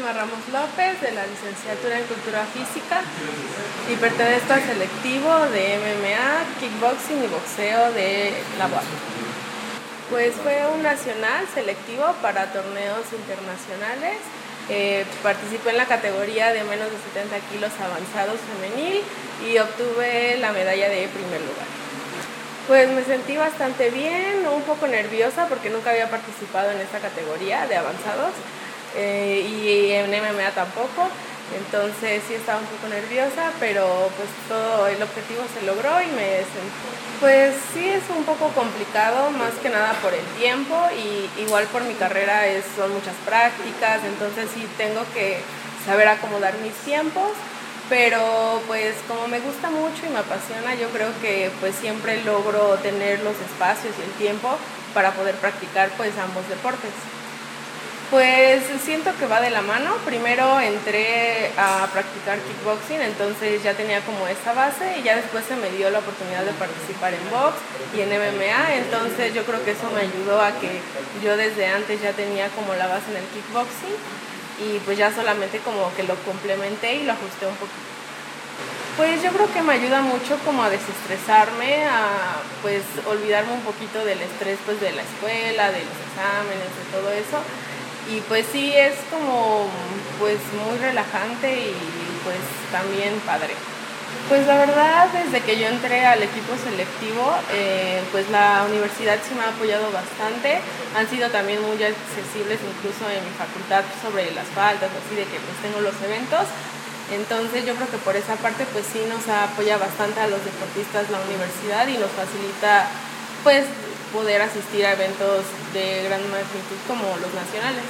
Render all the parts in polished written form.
Fátima Ramos López, de la licenciatura en Cultura Física, y pertenezco al selectivo de MMA, kickboxing y boxeo de la UAP. Pues fue un nacional selectivo para torneos internacionales. Participé en la categoría de menos de 70 kilos avanzados femenil y obtuve la medalla de primer lugar. Pues me sentí bastante bien, un poco nerviosa porque nunca había participado en esta categoría de avanzados y en MMA tampoco, entonces sí estaba un poco nerviosa, pero pues todo el objetivo se logró y me sentí. Pues sí es un poco complicado, más que nada por el tiempo y igual por mi carrera son muchas prácticas, entonces sí tengo que saber acomodar mis tiempos. Pero pues como me gusta mucho y me apasiona, yo creo que pues siempre logro tener los espacios y el tiempo para poder practicar pues ambos deportes. Pues siento que va de la mano. Primero entré a practicar kickboxing, entonces ya tenía como esa base y ya después se me dio la oportunidad de participar en box y en MMA, entonces yo creo que eso me ayudó a que yo desde antes ya tenía como la base en el kickboxing. Y pues ya solamente como que lo complementé y lo ajusté un poquito. Pues yo creo que me ayuda mucho como a desestresarme, a pues olvidarme un poquito del estrés pues de la escuela, de los exámenes, de todo eso. Y pues sí es como pues muy relajante y pues también padre. Pues la verdad, desde que yo entré al equipo selectivo, pues la universidad sí me ha apoyado bastante. Han sido también muy accesibles incluso en mi facultad sobre las faltas, así de que pues tengo los eventos. Entonces yo creo que por esa parte pues sí nos apoya bastante a los deportistas la universidad y nos facilita pues poder asistir a eventos de gran magnitud como los nacionales.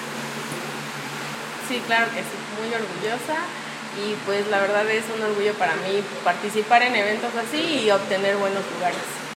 Sí, claro que sí, muy orgullosa. Y pues la verdad es un orgullo para mí participar en eventos así y obtener buenos lugares.